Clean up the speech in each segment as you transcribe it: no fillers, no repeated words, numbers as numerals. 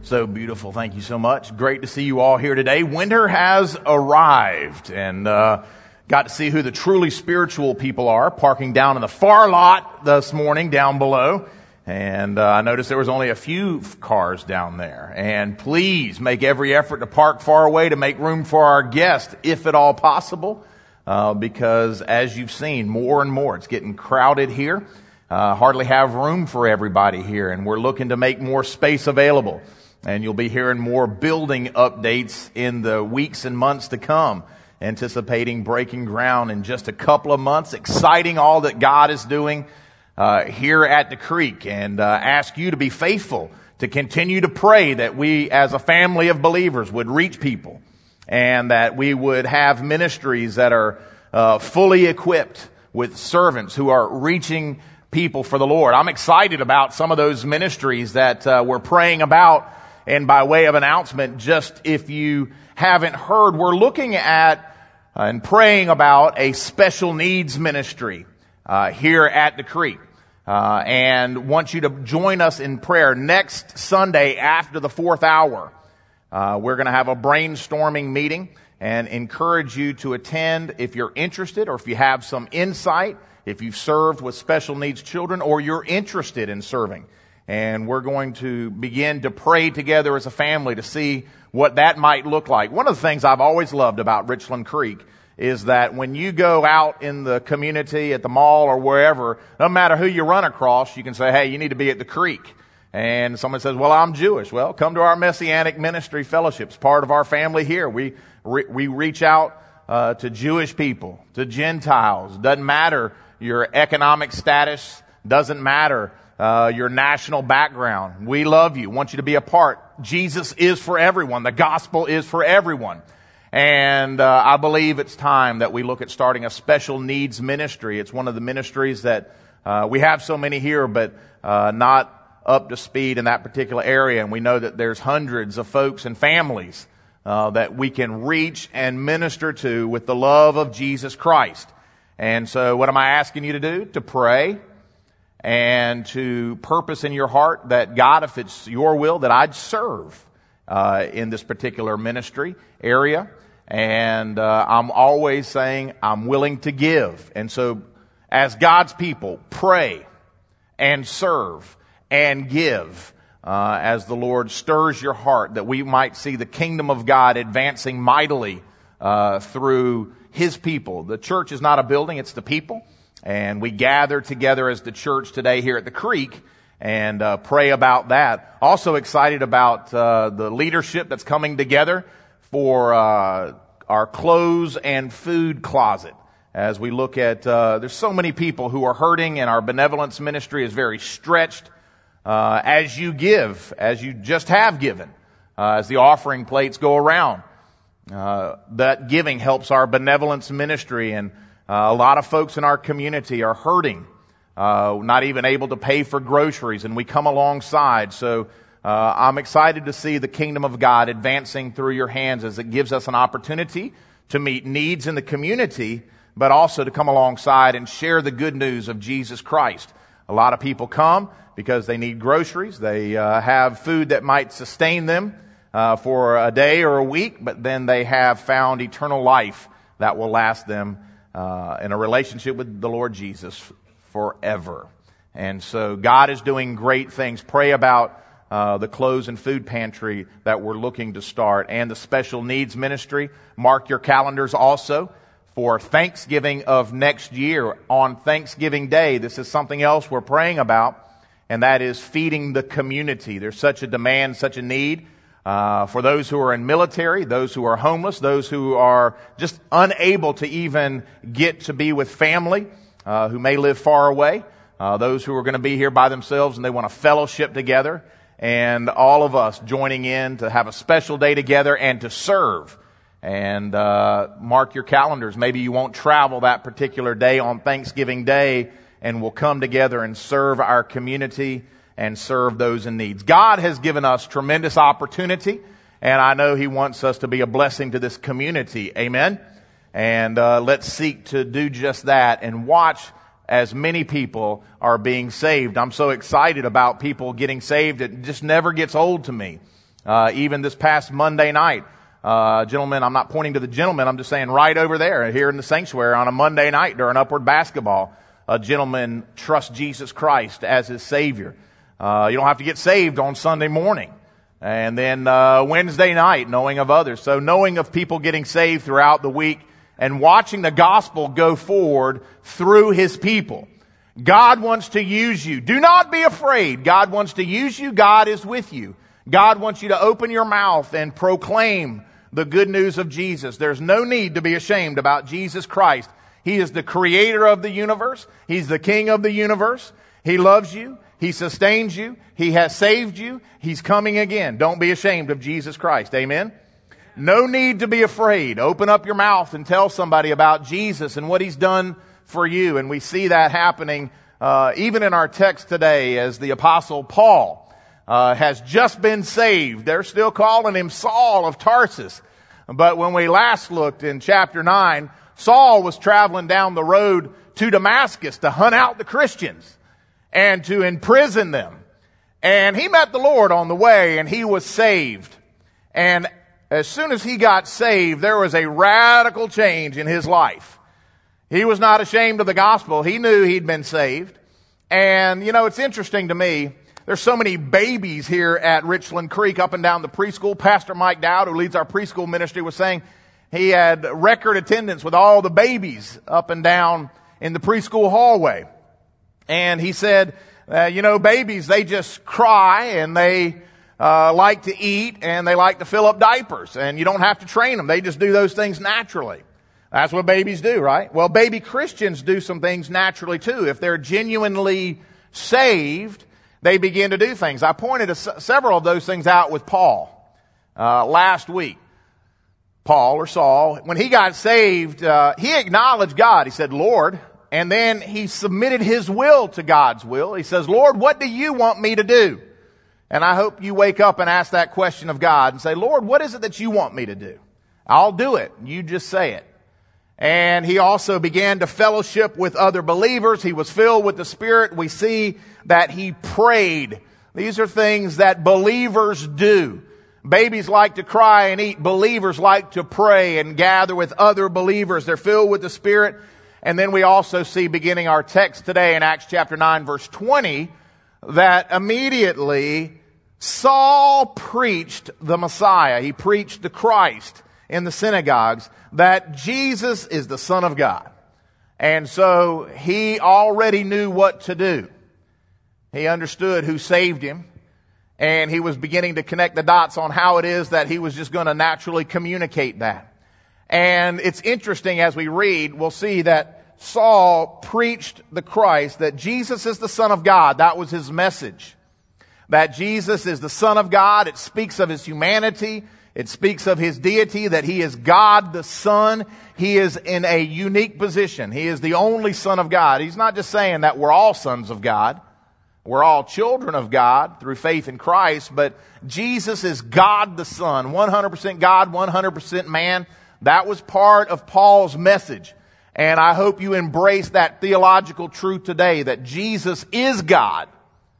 So beautiful. Thank you so much. Great to see you all here today. Winter has arrived, and got to see who the truly spiritual people are parking down in the far lot this morning down below. And I noticed there was only a few cars down there. And please make every effort to park far away to make room for our guests, if at all possible, because as you've seen, more and more, it's getting crowded here. Hardly have room for everybody here, and we're looking to make more space available. And you'll be hearing more building updates in the weeks and months to come, anticipating breaking ground in just a couple of months. Exciting all that God is doing here at the Creek, and ask you to be faithful, to continue to pray that we as a family of believers would reach people, and that we would have ministries that are fully equipped with servants who are reaching people for the Lord. I'm excited about some of those ministries that we're praying about. And by way of announcement, just if you haven't heard, we're looking at and praying about a special needs ministry here at the Creek. And want you to join us in prayer next Sunday after the 4th hour. We're going to have a brainstorming meeting and encourage you to attend if you're interested, or if you have some insight, if you've served with special needs children, or you're interested in serving. And we're going to begin to pray together as a family to see what that might look like. One of the things I've always loved about Richland Creek is that when you go out in the community, at the mall or wherever, no matter who you run across, you can say, hey, you need to be at the Creek. And someone says, well, I'm Jewish. Well, come to our Messianic Ministry Fellowships, part of our family here. We reach out to Jewish people, to Gentiles. Doesn't matter your economic status, doesn't matter your national background. We love you, want you to be a part. Jesus is for everyone. The gospel is for everyone. And I believe it's time that we look at starting a special needs ministry. It's one of the ministries that we have so many here, but not up to speed in that particular area. And we know that there's hundreds of folks and families that we can reach and minister to with the love of Jesus Christ. And so what am I asking you to do? To pray and to purpose in your heart that, God, if it's your will, that I'd serve in this particular ministry area. And I'm always saying I'm willing to give. And so as God's people, pray and serve and give as the Lord stirs your heart, that we might see the kingdom of God advancing mightily through His people. The church is not a building, it's the people. And we gather together as the church today here at the Creek and pray about that. Also excited about the leadership that's coming together for our clothes and food closet. As we look at, there's so many people who are hurting, and our benevolence ministry is very stretched. As you give, as you just have given, as the offering plates go around, that giving helps our benevolence ministry. And a lot of folks in our community are hurting, not even able to pay for groceries, and we come alongside. So I'm excited to see the kingdom of God advancing through your hands, as it gives us an opportunity to meet needs in the community, but also to come alongside and share the good news of Jesus Christ. A lot of people come because they need groceries. They have food that might sustain them for a day or a week, but then they have found eternal life that will last them in a relationship with the Lord Jesus forever. And so God is doing great things. Pray about the clothes and food pantry that we're looking to start, and the special needs ministry. Mark your calendars also for Thanksgiving of next year. On Thanksgiving Day, this is something else we're praying about, and that is feeding the community. There's such a demand, such a need for those who are in military, those who are homeless, those who are just unable to even get to be with family, who may live far away, those who are going to be here by themselves and they want to fellowship together, and all of us joining in to have a special day together and to serve. And mark your calendars. Maybe you won't travel that particular day on Thanksgiving Day, and we'll come together and serve our community and serve those in need. God has given us tremendous opportunity, and I know He wants us to be a blessing to this community. Amen? And let's seek to do just that and watch as many people are being saved. I'm so excited about people getting saved. It just never gets old to me. Even this past Monday night, gentlemen, I'm not pointing to the gentleman, I'm just saying right over there here in the sanctuary on a Monday night during Upward Basketball, a gentleman trusts Jesus Christ as his Savior. You don't have to get saved on Sunday morning. And then Wednesday night, knowing of others. So knowing of people getting saved throughout the week and watching the gospel go forward through His people. God wants to use you. Do not be afraid. God wants to use you. God is with you. God wants you to open your mouth and proclaim the good news of Jesus. There's no need to be ashamed about Jesus Christ. He is the creator of the universe. He's the king of the universe. He loves you. He sustains you. He has saved you. He's coming again. Don't be ashamed of Jesus Christ. Amen? No need to be afraid. Open up your mouth and tell somebody about Jesus and what He's done for you. And we see that happening even in our text today as the Apostle Paul has just been saved. They're still calling him Saul of Tarsus. But when we last looked in chapter 9, Saul was traveling down the road to Damascus to hunt out the Christians and to imprison them. And he met the Lord on the way and he was saved. And as soon as he got saved, there was a radical change in his life. He was not ashamed of the gospel. He knew he'd been saved. And, you know, it's interesting to me. There's so many babies here at Richland Creek up and down the preschool. Pastor Mike Dowd, who leads our preschool ministry, was saying he had record attendance with all the babies up and down in the preschool hallway. And he said, you know, babies, they just cry and they like to eat and they like to fill up diapers. And you don't have to train them. They just do those things naturally. That's what babies do, right? Well, baby Christians do some things naturally too. If they're genuinely saved, they begin to do things. I pointed several of those things out with Paul last week. Paul or Saul, when he got saved, he acknowledged God. He said, Lord, and then he submitted his will to God's will. He says, Lord, what do you want me to do? And I hope you wake up and ask that question of God and say, Lord, what is it that you want me to do? I'll do it. You just say it. And he also began to fellowship with other believers. He was filled with the Spirit. We see that he prayed. These are things that believers do. Babies like to cry and eat. Believers like to pray and gather with other believers. They're filled with the Spirit. And then we also see, beginning our text today in Acts chapter 9, verse 20, that immediately Saul preached the Messiah. He preached the Christ in the synagogues, that Jesus is the Son of God. And so he already knew what to do. He understood who saved him, and he was beginning to connect the dots on how it is that he was just going to naturally communicate that. And it's interesting as we read, we'll see that Saul preached the Christ, that Jesus is the Son of God. That was his message. That Jesus is the Son of God. It speaks of his humanity. It speaks of his deity, that he is God the Son. He is in a unique position. He is the only Son of God. He's not just saying that we're all sons of God. We're all children of God through faith in Christ, but Jesus is God the Son, 100% God, 100% man. That was part of Paul's message. And I hope you embrace that theological truth today, that Jesus is God.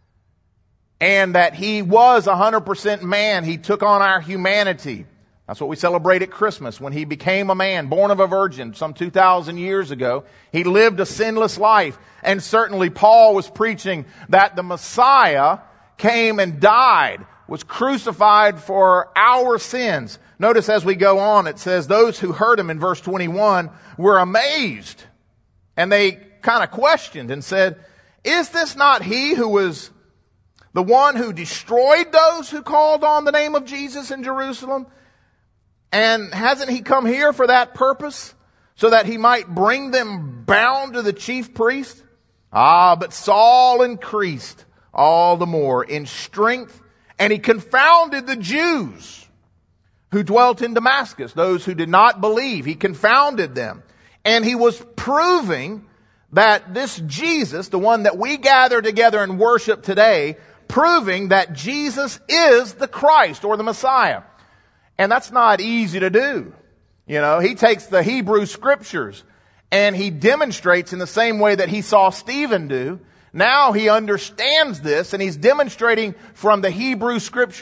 And that he was 100% man. He took on our humanity. That's what we celebrate at Christmas. When he became a man, born of a virgin some 2,000 years ago, he lived a sinless life. And certainly Paul was preaching that the Messiah came and died, was crucified for our sins. Notice as we go on, it says, those who heard him in verse 21 were amazed. And they kind of questioned and said, is this not he who was the one who destroyed those who called on the name of Jesus in Jerusalem? And hasn't he come here for that purpose, so that he might bring them bound to the chief priest? But Saul increased all the more in strength, and he confounded the Jews who dwelt in Damascus, those who did not believe. He confounded them. And he was proving that this Jesus, the one that we gather together and worship today, proving that Jesus is the Christ or the Messiah. And that's not easy to do. You know, he takes the Hebrew scriptures and he demonstrates in the same way that he saw Stephen do. Now he understands this and he's demonstrating from the Hebrew scriptures.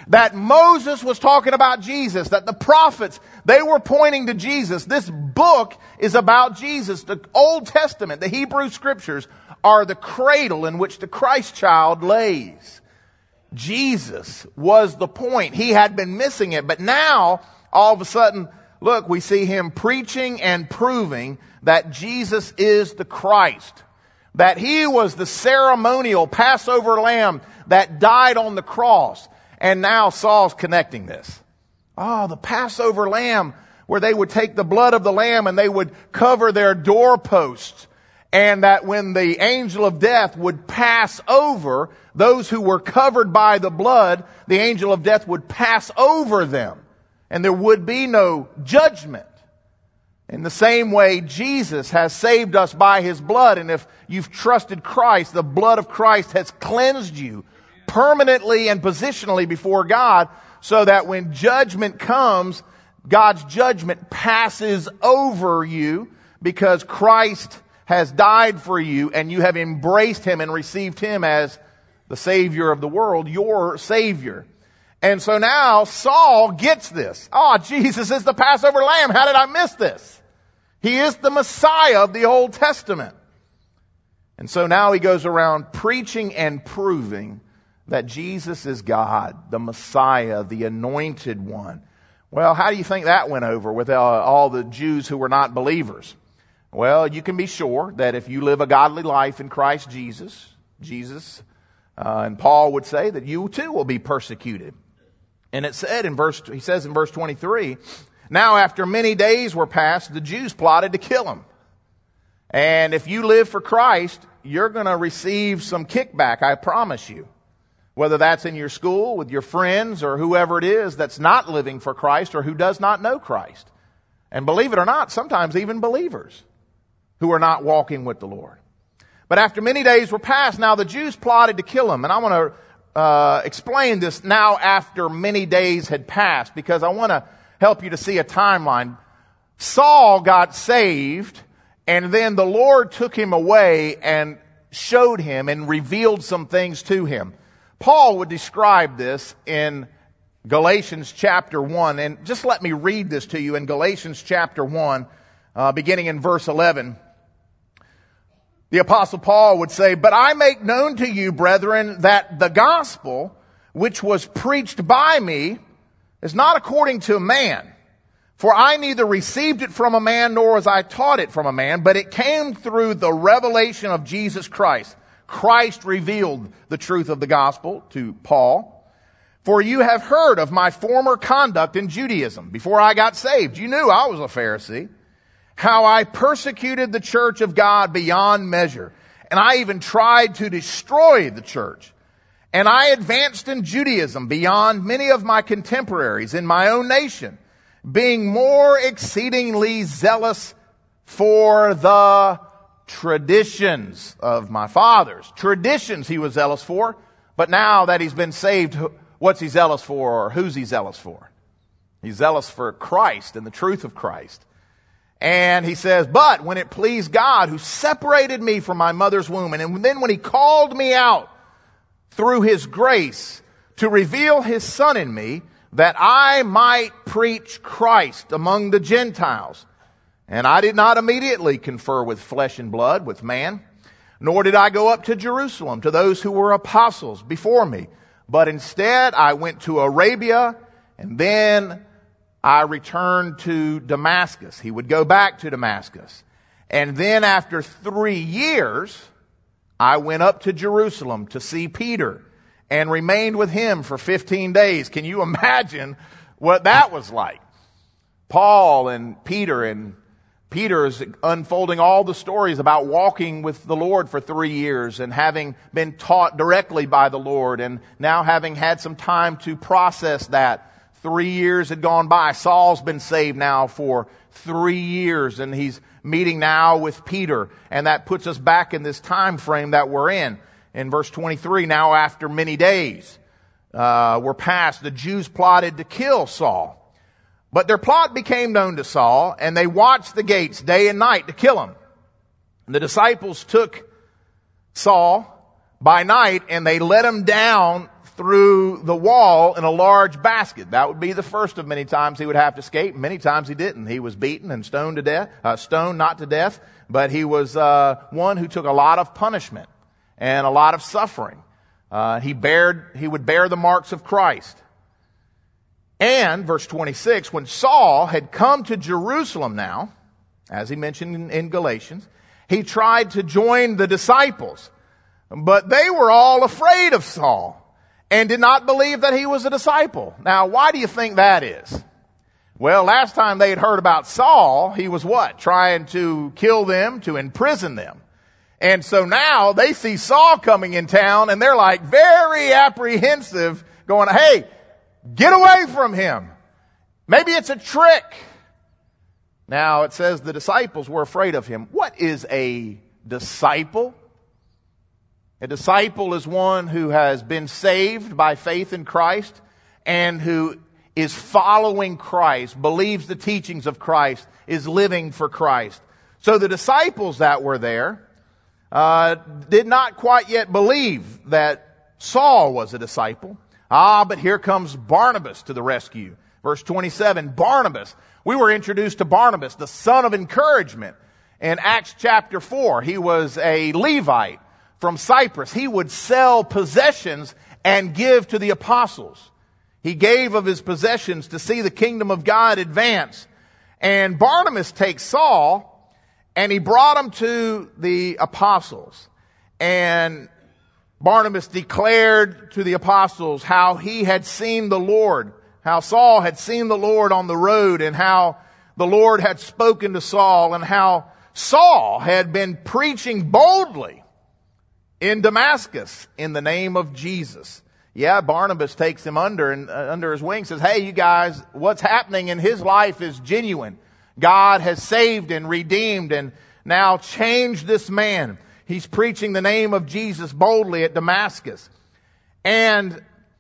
that Moses was talking about Jesus, that the prophets, they were pointing to Jesus. This book is about Jesus. The Old Testament, the Hebrew Scriptures, are the cradle in which the Christ child lays. Jesus was the point. He had been missing it, but now, all of a sudden, look, we see him preaching and proving that Jesus is the Christ. That he was the ceremonial Passover lamb that died on the cross. And now Saul's connecting this. Oh, the Passover lamb, where they would take the blood of the lamb and they would cover their doorposts. And that when the angel of death would pass over those who were covered by the blood, the angel of death would pass over them. And there would be no judgment. In the same way, Jesus has saved us by his blood. And if you've trusted Christ, the blood of Christ has cleansed you permanently and positionally before God, so that when judgment comes, God's judgment passes over you because Christ has died for you and you have embraced him and received him as the Savior of the world, your Savior. And so now Saul gets this. Oh, Jesus is the Passover lamb. How did I miss this? He is the Messiah of the Old Testament. And so now he goes around preaching and proving that Jesus is God, the Messiah, the anointed one. Well, how do you think that went over with all the Jews who were not believers? Well, you can be sure that if you live a godly life in Christ Jesus, and Paul would say that you too will be persecuted. And it said he says in verse 23, now after many days were passed, the Jews plotted to kill him. And if you live for Christ, you're going to receive some kickback, I promise you. Whether that's in your school, with your friends, or whoever it is that's not living for Christ or who does not know Christ. And believe it or not, sometimes even believers who are not walking with the Lord. But after many days were passed, now the Jews plotted to kill him. And I want to explain this now after many days had passed, because I want to help you to see a timeline. Saul got saved, and then the Lord took him away and showed him and revealed some things to him. Paul would describe this in Galatians chapter 1. And just let me read this to you in Galatians chapter 1, beginning in verse 11. The Apostle Paul would say, but I make known to you, brethren, that the gospel which was preached by me is not according to man. For I neither received it from a man, nor was I taught it from a man, but it came through the revelation of Jesus Christ. Christ revealed the truth of the gospel to Paul. For you have heard of my former conduct in Judaism. Before I got saved, you knew I was a Pharisee. How I persecuted the church of God beyond measure. And I even tried to destroy the church. And I advanced in Judaism beyond many of my contemporaries in my own nation, being more exceedingly zealous for the traditions of my fathers. Traditions he was zealous for, but now that he's been saved, what's he zealous for, or who's he zealous for? He's zealous for Christ and the truth of Christ. And he says, but when it pleased God who separated me from my mother's womb, and then when he called me out through his grace to reveal his Son in me, that I might preach Christ among the Gentiles. And I did not immediately confer with flesh and blood, with man, nor did I go up to Jerusalem to those who were apostles before me. But instead I went to Arabia, and then I returned to Damascus. He would go back to Damascus. And then after 3 years, I went up to Jerusalem to see Peter and remained with him for 15 days. Can you imagine what that was like? Paul and Peter is unfolding all the stories about walking with the Lord for 3 years and having been taught directly by the Lord, and now having had some time to process that. 3 years had gone by. Saul's been saved now for 3 years, and he's meeting now with Peter. And that puts us back in this time frame that we're in. In verse 23, now after many days were passed, the Jews plotted to kill Saul. But their plot became known to Saul, and they watched the gates day and night to kill him. And the disciples took Saul by night, and they let him down through the wall in a large basket. That would be the first of many times he would have to escape. Many times he didn't. He was beaten and stoned to death, stoned not to death, but he was one who took a lot of punishment and a lot of suffering. He would bear the marks of Christ. And, verse 26, when Saul had come to Jerusalem now, as he mentioned in Galatians, he tried to join the disciples, but they were all afraid of Saul and did not believe that he was a disciple. Now, why do you think that is? Well, last time they had heard about Saul, he was what? Trying to kill them, to imprison them. And so now they see Saul coming in town and they're like very apprehensive, going, hey, get away from him. Maybe it's a trick. Now it says the disciples were afraid of him. What is a disciple? A disciple is one who has been saved by faith in Christ and who is following Christ, believes the teachings of Christ, is living for Christ. So the disciples that were there did not quite yet believe that Saul was a disciple. But here comes Barnabas to the rescue. Verse 27, Barnabas. We were introduced to Barnabas, the son of encouragement. In Acts chapter 4, he was a Levite from Cyprus. He would sell possessions and give to the apostles. He gave of his possessions to see the kingdom of God advance. And Barnabas takes Saul and he brought him to the apostles. And Barnabas declared to the apostles how he had seen the Lord, how Saul had seen the Lord on the road, and how the Lord had spoken to Saul, and how Saul had been preaching boldly in Damascus in the name of Jesus. Yeah, Barnabas takes him under his wing, says, hey, you guys, what's happening in his life is genuine. God has saved and redeemed and now changed this man. He's preaching the name of Jesus boldly at Damascus. And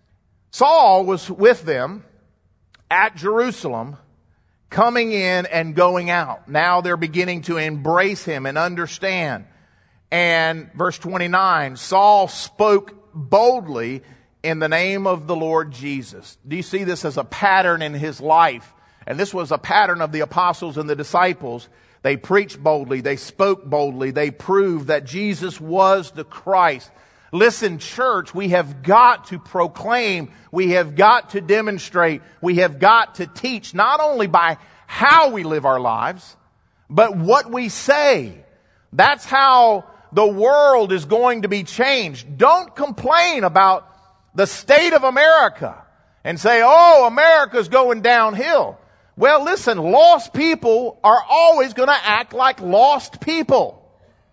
Saul was with them at Jerusalem, coming in and going out. Now they're beginning to embrace him and understand. And verse 29, Saul spoke boldly in the name of the Lord Jesus. Do you see this as a pattern in his life? And this was a pattern of the apostles and the disciples. They preached boldly. They spoke boldly. They proved that Jesus was the Christ. Listen, church, we have got to proclaim. We have got to demonstrate. We have got to teach, not only by how we live our lives, but what we say. That's how the world is going to be changed. Don't complain about the state of America and say, oh, America's going downhill. Well, listen, lost people are always going to act like lost people.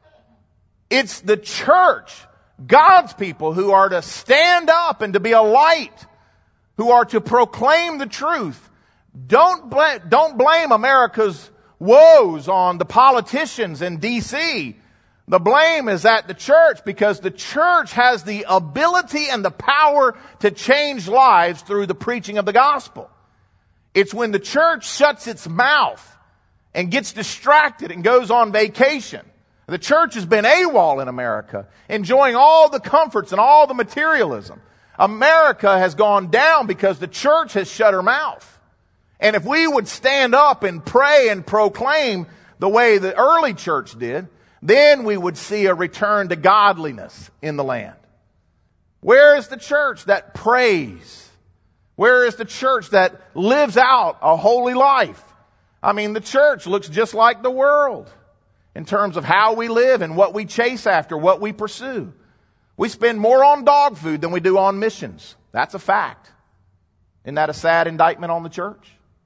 It's the church, God's people, who are to stand up and to be a light, who are to proclaim the truth. Don't blame America's woes on the politicians in D.C. The blame is at the church, because the church has the ability and the power to change lives through the preaching of the gospel. It's when the church shuts its mouth and gets distracted and goes on vacation. The church has been AWOL in America, enjoying all the comforts and all the materialism. America has gone down because the church has shut her mouth. And if we would stand up and pray and proclaim the way the early church did, then we would see a return to godliness in the land. Where is the church that prays? Where is the church that lives out a holy life? I mean, the church looks just like the world in terms of how we live and what we chase after, what we pursue. We spend more on dog food than we do on missions. That's a fact. Isn't that a sad indictment on the church?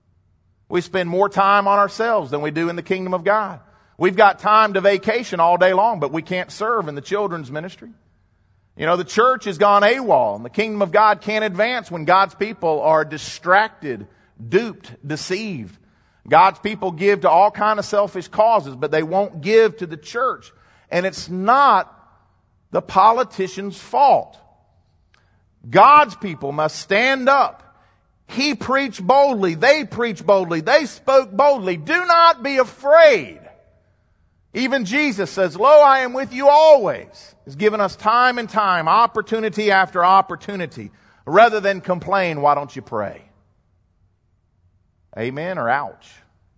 We spend more time on ourselves than we do in the kingdom of God. We've got time to vacation all day long, but we can't serve in the children's ministry. You know, the church has gone AWOL, and the kingdom of God can't advance when God's people are distracted, duped, deceived. God's people give to all kinds of selfish causes, but they won't give to the church. And it's not the politician's fault. God's people must stand up. He preached boldly. They preached boldly. They spoke boldly. Do not be afraid. Even Jesus says, lo, I am with you always. He's given us time and time, opportunity after opportunity. Rather than complain, why don't you pray? Amen or ouch?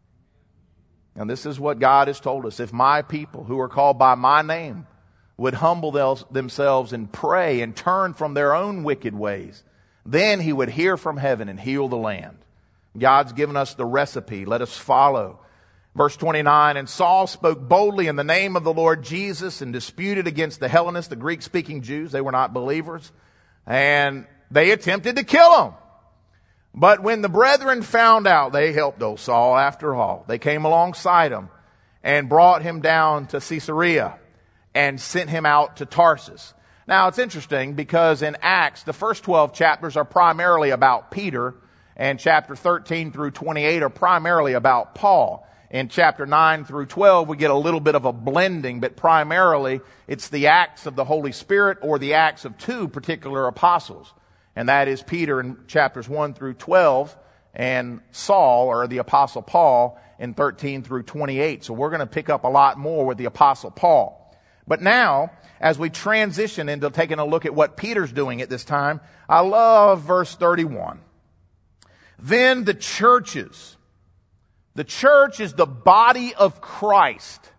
And this is what God has told us. If my people who are called by my name would humble themselves and pray and turn from their own wicked ways, then he would hear from heaven and heal the land. God's given us the recipe. Let us follow. Verse 29, and Saul spoke boldly in the name of the Lord Jesus and disputed against the Hellenists, the Greek-speaking Jews. They were not believers. And they attempted to kill him. But when the brethren found out, they helped old Saul after all. They came alongside him and brought him down to Caesarea and sent him out to Tarsus. Now, it's interesting because in Acts, the first 12 chapters are primarily about Peter, and chapter 13 through 28 are primarily about Paul. In chapter 9 through 12, we get a little bit of a blending, but primarily it's the acts of the Holy Spirit or the acts of two particular apostles. And that is Peter in chapters 1 through 12 and Saul, or the apostle Paul, in 13 through 28. So we're going to pick up a lot more with the apostle Paul. But now, as we transition into taking a look at what Peter's doing at this time, I love verse 31. Then the churches. The church is the body of Christ.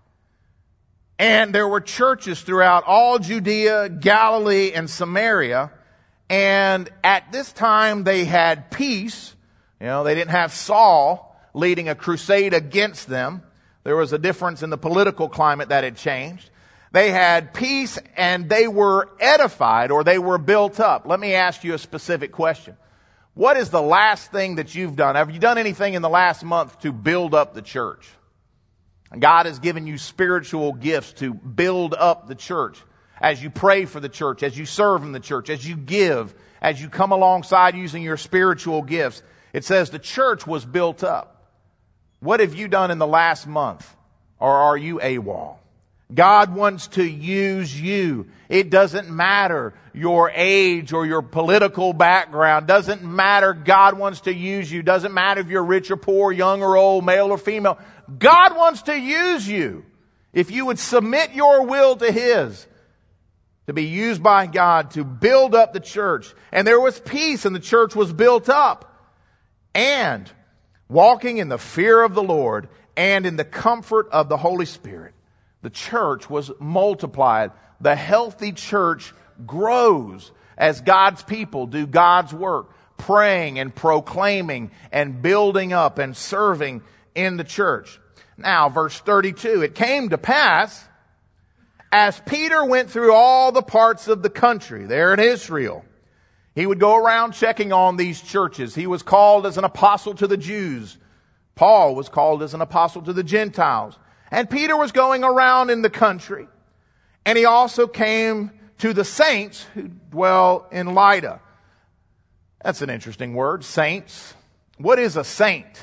And there were churches throughout all Judea, Galilee, and Samaria. And at this time they had peace. They didn't have Saul leading a crusade against them. There was a difference in the political climate that had changed. They had peace and they were edified, or they were built up. Let me ask you a specific question. What is the last thing that you've done? Have you done anything in the last month to build up the church? God has given you spiritual gifts to build up the church. As you pray for the church, as you serve in the church, as you give, as you come alongside using your spiritual gifts. It says the church was built up. What have you done in the last month? Or are you AWOL? God wants to use you. It doesn't matter your age or your political background. Doesn't matter. God wants to use you. Doesn't matter if you're rich or poor, young or old, male or female. God wants to use you. If you would submit your will to His, to be used by God to build up the church. And there was peace and the church was built up. And walking in the fear of the Lord and in the comfort of the Holy Spirit, the church was multiplied. The healthy church grows as God's people do God's work, praying and proclaiming and building up and serving in the church. Now, verse 32, it came to pass, as Peter went through all the parts of the country there in Israel, he would go around checking on these churches. He was called as an apostle to the Jews. Paul was called as an apostle to the Gentiles. And Peter was going around in the country. And he also came to the saints who dwell in Lydda. That's an interesting word, saints. What is a saint?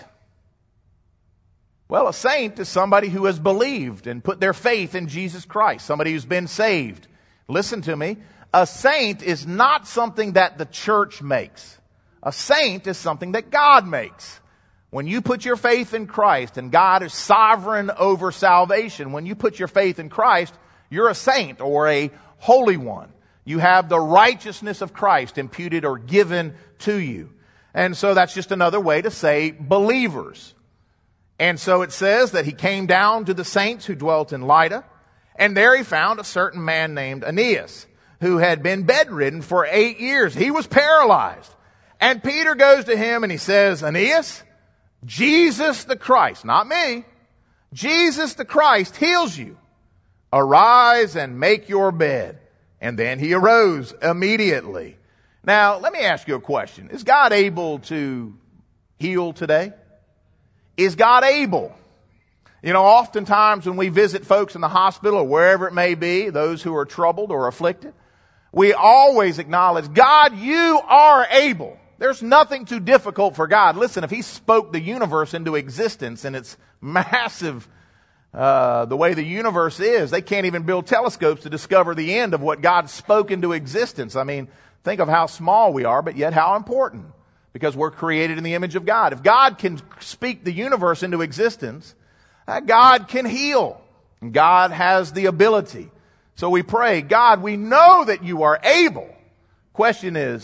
Well, a saint is somebody who has believed and put their faith in Jesus Christ. Somebody who's been saved. Listen to me. A saint is not something that the church makes. A saint is something that God makes. When you put your faith in Christ, and God is sovereign over salvation, when you put your faith in Christ, you're a saint or a holy one. You have the righteousness of Christ imputed or given to you. And so that's just another way to say believers. And so it says that he came down to the saints who dwelt in Lydda, and there he found a certain man named Aeneas, who had been bedridden for 8 years. He was paralyzed. And Peter goes to him and he says, Aeneas, Jesus the Christ, not me, Jesus the Christ heals you. Arise and make your bed. And then he arose immediately. Now, let me ask you a question. Is God able to heal today? Is God able? Oftentimes when we visit folks in the hospital or wherever it may be, those who are troubled or afflicted, we always acknowledge, God, you are able. There's nothing too difficult for God. Listen, if He spoke the universe into existence and it's massive, the way the universe is, they can't even build telescopes to discover the end of what God spoke into existence. I mean, think of how small we are, but yet how important, because we're created in the image of God. If God can speak the universe into existence, God can heal. God has the ability. So we pray, God, we know that you are able. Question is,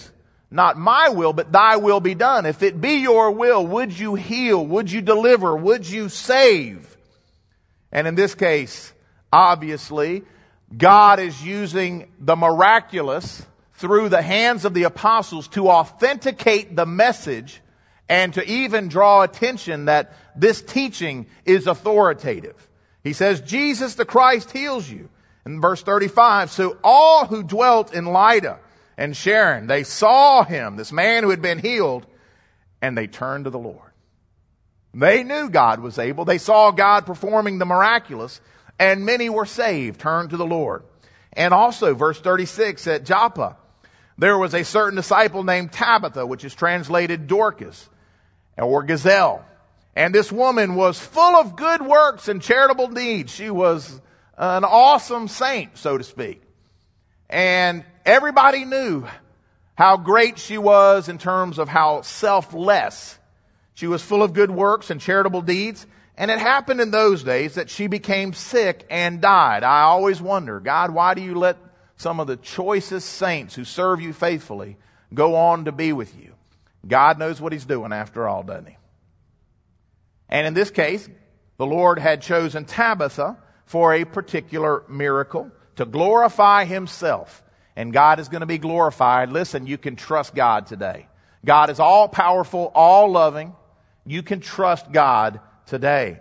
not my will, but thy will be done. If it be your will, would you heal? Would you deliver? Would you save? And in this case, obviously, God is using the miraculous through the hands of the apostles to authenticate the message and to even draw attention that this teaching is authoritative. He says, Jesus the Christ heals you. In verse 35, so all who dwelt in Lydda and Sharon, they saw him, this man who had been healed, and they turned to the Lord. They knew God was able. They saw God performing the miraculous, and many were saved, turned to the Lord. And also, verse 36, at Joppa, there was a certain disciple named Tabitha, which is translated Dorcas, or Gazelle. And this woman was full of good works and charitable deeds. She was an awesome saint, so to speak. And everybody knew how great she was in terms of how selfless. She was full of good works and charitable deeds. And it happened in those days that she became sick and died. I always wonder, God, why do you let some of the choicest saints who serve you faithfully go on to be with you? God knows what he's doing after all, doesn't he? And in this case, the Lord had chosen Tabitha for a particular miracle to glorify himself. And God is going to be glorified. Listen, you can trust God today. God is all powerful, all loving. You can trust God today.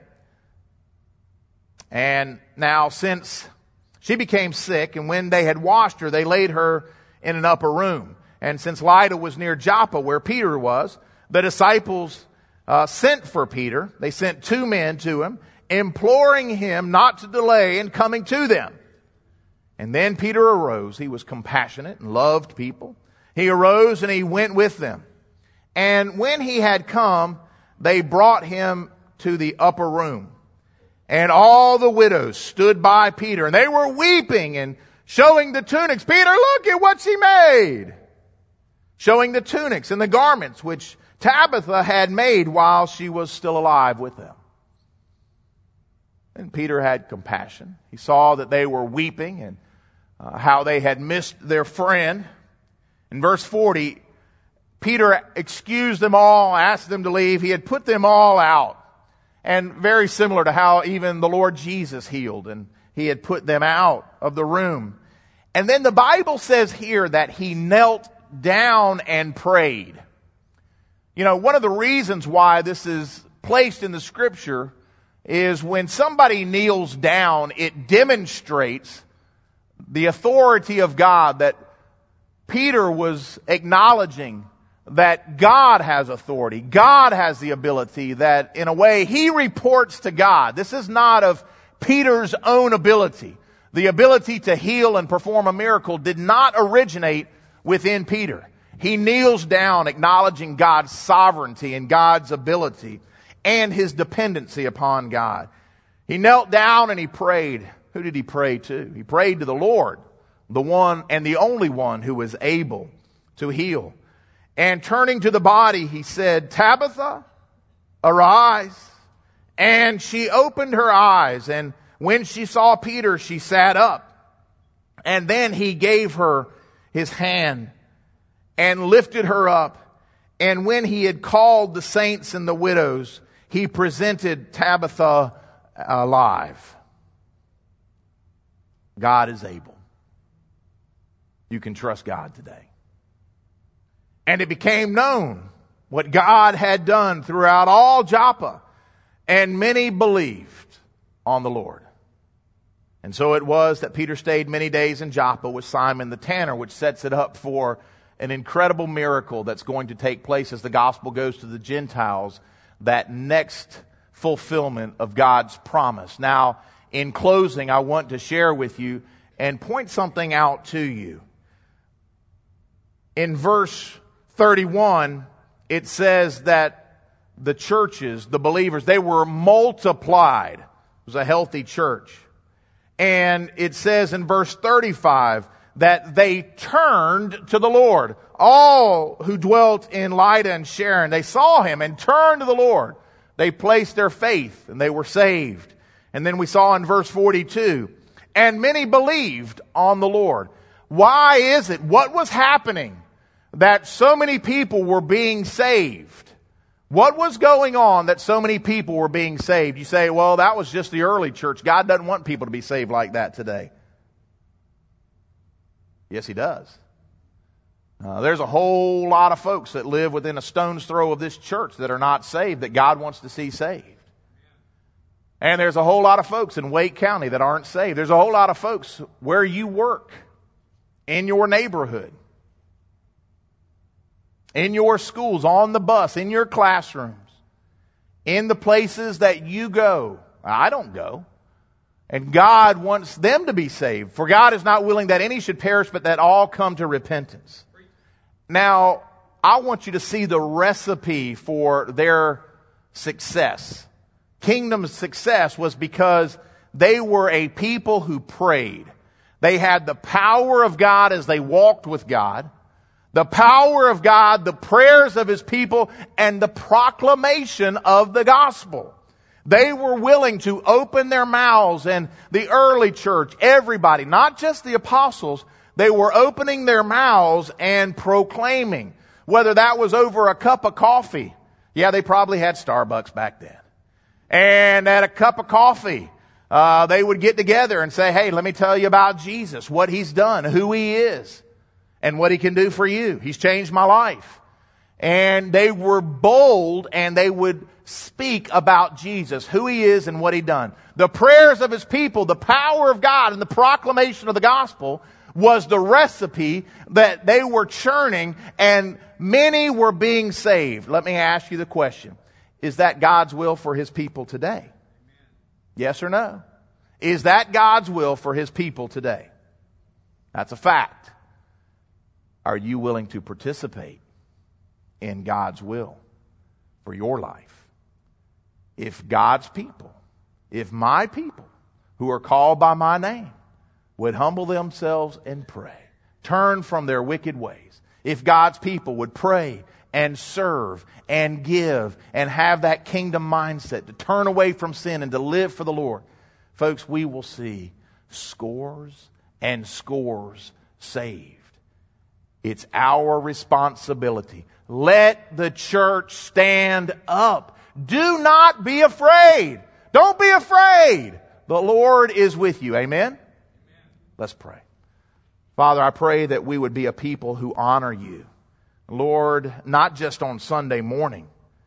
And now, since she became sick, and when they had washed her, they laid her in an upper room. And since Lydda was near Joppa, where Peter was, the disciples sent for Peter. They sent 2 men to him, imploring him not to delay in coming to them. And then Peter arose. He was compassionate and loved people. He arose and he went with them. And when he had come, they brought him to the upper room. And all the widows stood by Peter, and they were weeping and showing the tunics. Peter, look at what she made. Showing the tunics and the garments which Tabitha had made while she was still alive with them. And Peter had compassion. He saw that they were weeping and how they had missed their friend. In verse 40, Peter excused them all, asked them to leave. He had put them all out. And very similar to how even the Lord Jesus healed, and he had put them out of the room. And then the Bible says here that he knelt down and prayed. You know, one of the reasons why this is placed in the scripture is when somebody kneels down, it demonstrates the authority of God, that Peter was acknowledging that God has authority. God has the ability, that in a way he reports to God. This is not of Peter's own ability. The ability to heal and perform a miracle did not originate within Peter. He kneels down acknowledging God's sovereignty and God's ability and his dependency upon God. He knelt down and he prayed. Who did he pray to? He prayed to the Lord, the one and the only one who was able to heal. And turning to the body, he said, Tabitha, arise. And she opened her eyes, and when she saw Peter, she sat up. And then he gave her his hand and lifted her up. And when he had called the saints and the widows, he presented Tabitha alive. God is able. You can trust God today. And it became known what God had done throughout all Joppa, and many believed on the Lord. And so it was that Peter stayed many days in Joppa with Simon the tanner, which sets it up for an incredible miracle that's going to take place as the gospel goes to the Gentiles, that next fulfillment of God's promise. Now, in closing, I want to share with you and point something out to you. In verse 31, it says that the churches, the believers, they were multiplied. It was a healthy church. And it says in verse 35 that they turned to the Lord. All who dwelt in Lydda and Sharon, they saw him and turned to the Lord. They placed their faith and they were saved. And then we saw in verse 42, and many believed on the Lord. Why is it? What was happening that so many people were being saved? What was going on that so many people were being saved? You say, well, that was just the early church. God doesn't want people to be saved like that today. Yes, He does. There's a whole lot of folks that live within a stone's throw of this church that are not saved, that God wants to see saved. And there's a whole lot of folks in Wake County that aren't saved. There's a whole lot of folks where you work, in your neighborhood, in your schools, on the bus, in your classrooms, in the places that you go. I don't go. And God wants them to be saved. For God is not willing that any should perish, but that all come to repentance. Now, I want you to see the recipe for their success. Kingdom's success was because they were a people who prayed. They had the power of God as they walked with God. The power of God, the prayers of His people, and the proclamation of the gospel. They were willing to open their mouths, and the early church, everybody, not just the apostles, they were opening their mouths and proclaiming. Whether that was over a cup of coffee. Yeah, they probably had Starbucks back then. And at a cup of coffee, they would get together and say, hey, let me tell you about Jesus, what He's done, who He is, and what He can do for you. He's changed my life. And they were bold, and they would speak about Jesus, who He is and what He done. The prayers of His people, the power of God, and the proclamation of the gospel was the recipe that they were churning, and many were being saved. Let me ask you the question. Is that God's will for His people today? Yes or no? Is that God's will for His people today? That's a fact. Are you willing to participate in God's will for your life? If God's people, if my people who are called by my name would humble themselves and pray, turn from their wicked ways, if God's people would pray and serve and give and have that kingdom mindset to turn away from sin and to live for the Lord, folks, we will see scores and scores saved. It's our responsibility. Let the church stand up. Do not be afraid. Don't be afraid. The Lord is with you. Amen? Let's pray. Father, I pray that we would be a people who honor You. Lord, not just on Sunday morning,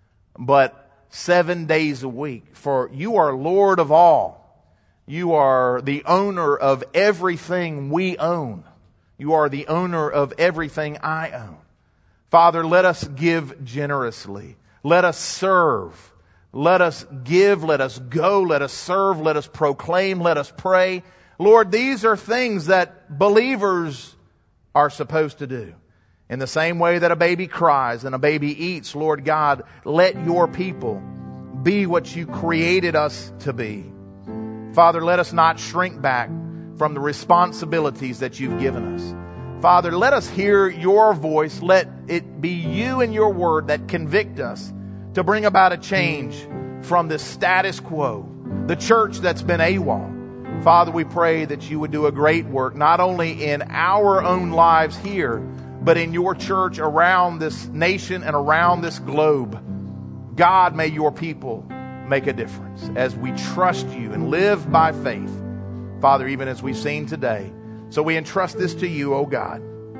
but 7 days a week. For You are Lord of all. You are the owner of everything we own. You are the owner of everything I own. Father, let us give generously. Let us serve. Let us give. Let us go. Let us serve. Let us proclaim. Let us pray. Lord, these are things that believers are supposed to do. In the same way that a baby cries and a baby eats, Lord God, let Your people be what You created us to be. Father, let us not shrink back from the responsibilities that You've given us. Father, let us hear Your voice. Let it be You and Your word that convict us to bring about a change from this status quo, the church that's been AWOL. Father, we pray that You would do a great work, not only in our own lives here, but in Your church around this nation and around this globe. God, may Your people make a difference as we trust You and live by faith. Father, even as we've seen today. So we entrust this to You, oh God.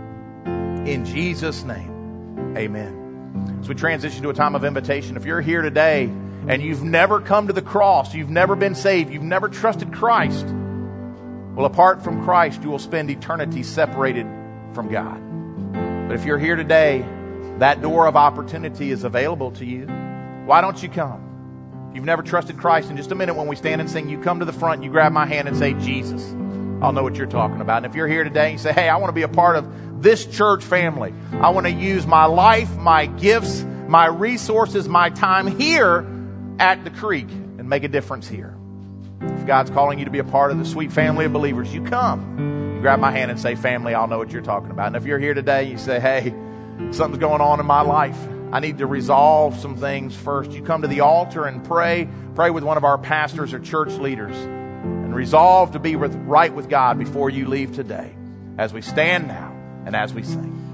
In Jesus' name, amen. As we transition to a time of invitation, if you're here today and you've never come to the cross, you've never been saved, you've never trusted Christ, well, apart from Christ, you will spend eternity separated from God. But if you're here today, that door of opportunity is available to you. Why don't you come? If you've never trusted Christ, in just a minute when we stand and sing, you come to the front and you grab my hand and say, Jesus. I'll know what you're talking about. And if you're here today and you say, hey, I want to be a part of this church family. I want to use my life, my gifts, my resources, my time here at the Creek and make a difference here. If God's calling you to be a part of the sweet family of believers, you come. You grab my hand and say, family, I'll know what you're talking about. And if you're here today, you say, hey, something's going on in my life. I need to resolve some things first. You come to the altar and pray. Pray with one of our pastors or church leaders. And resolve to be right with God before you leave today. As we stand now and as we sing.